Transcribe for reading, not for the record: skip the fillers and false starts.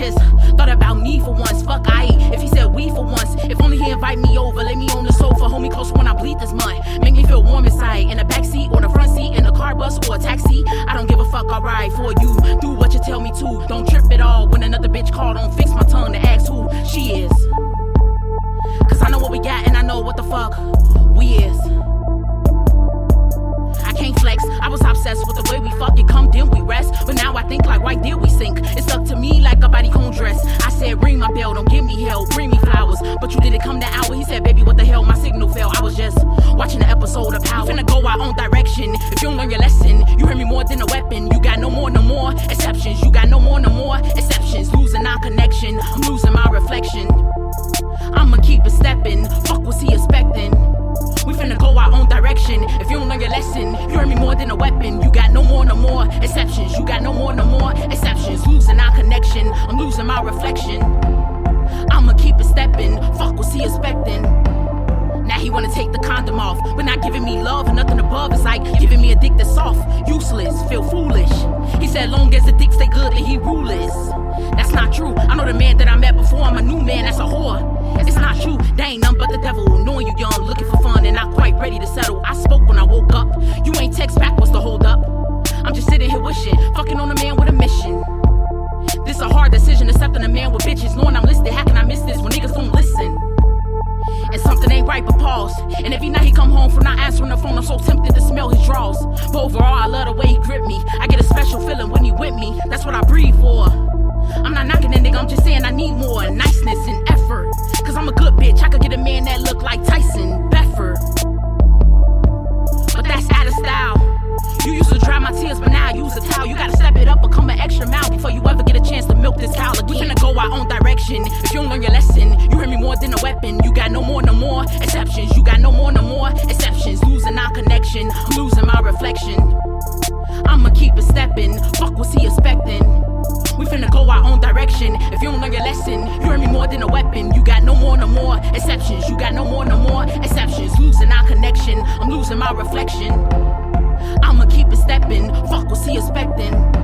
just thought about me for once. Fuck, if he said we for once. If only he invite me over, lay me on the sofa, hold me close when I bleed this month. Make me feel warm inside, in the backseat or the front seat, in a car, bus, or a taxi. I don't give a fuck, alright, for you. Do what you tell me to. Don't trip at all when another bitch call. Don't fix my tongue to ask who she is. Cause I know what we got and I know what the fuck we is. I can't flex, I was obsessed with the way we fucking come, then we rest. But now I think like, why did we sink? It stuck to me like a bodycon dress. I said, ring my bell, don't give me hell, bring me flowers. But you didn't come that hour, he said, baby, what the hell, my signal fell. I was just watching the episode of Power. We finna go our own direction, if you don't learn your lesson. You heard me more than a weapon, you got no more exceptions. You got no more exceptions. Losing our connection, I'm losing my reflection. I'ma keep it stepping, fuck was he expecting? We finna go our own direction, if you don't learn your lesson. You heard me more than a weapon, you got no more exceptions. You got no more exceptions. Losing our connection, I'm losing my reflection. I'ma keep it stepping, fuck was he expecting? Now he wanna take the condom off, but not giving me love and nothing above. It's like giving me a dick that's soft, useless, feel foolish. He said long as the dick stay good, then he ruleless. That's not true, I know the man that I met before, I'm a new man, that's a whore. It's not true, they ain't nothing but the devil. Knowing you young, looking for fun and not quite ready to settle. I spoke when I woke up, you ain't text back, what's the hold up? I'm just sitting here wishing, fucking on a man with a mission. This a hard decision, accepting a man with bitches. Knowing I'm listed, how can I miss this when niggas don't listen? And something ain't right but pause. And every night he come home from not answering the phone, I'm so tempted to smell his drawers. But overall I love the way he grip me. I get a special feeling when he with me, that's what I breathe for. I'm not knocking the nigga, I'm just saying I need more niceness and effort. Cause I'm a good bitch, I could get a man that look like Tyson Bedford. But that's out of style. You used to dry my tears, but now I use a towel. You gotta step it up or come an extra mile before you ever get a chance to milk this cow again. We finna go our own direction, if you don't learn your lesson. You heard me more than a weapon, you got no more exceptions. You got no more exceptions. Losing our connection, I'm losing my reflection. I'ma keep it stepping, fuck was he expecting? We finna go our own direction, if you don't learn your lesson. You heard me more than a weapon, you got no more exceptions. You got no more exceptions. Losing our connection, I'm losing my reflection. I'ma keep it stepping, fuck was he expecting?